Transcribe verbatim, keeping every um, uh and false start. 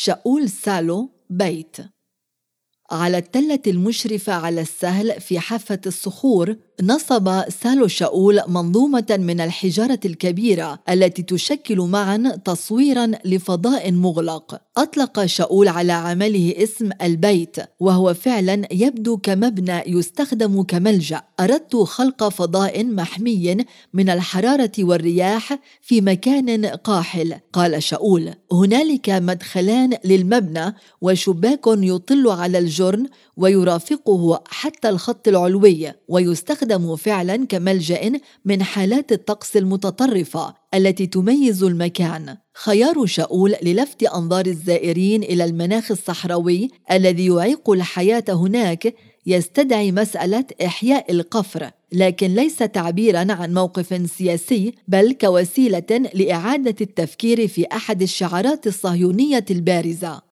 شاول سالو بيت. على التلة المشرفة على السهل في حافة الصخور، نصب سالو شاول منظومة من الحجارة الكبيرة التي تشكل معا تصويرا لفضاء مغلق. أطلق شاول على عمله اسم البيت، وهو فعلا يبدو كمبنى يستخدم كملجأ. أردت خلق فضاء محمي من الحرارة والرياح في مكان قاحل، قال شاول. هنالك مدخلان للمبنى وشباك يطل على الجرن ويرافقه حتى الخط العلوي، ويستخدم فعلا كملجأ من حالات الطقس المتطرفة التي تميز المكان. خيار شاول للفت أنظار الزائرين إلى المناخ الصحراوي الذي يعيق الحياة هناك يستدعي مسألة إحياء القفر، لكن ليس تعبيراً عن موقف سياسي، بل كوسيلة لإعادة التفكير في أحد الشعارات الصهيونية البارزة.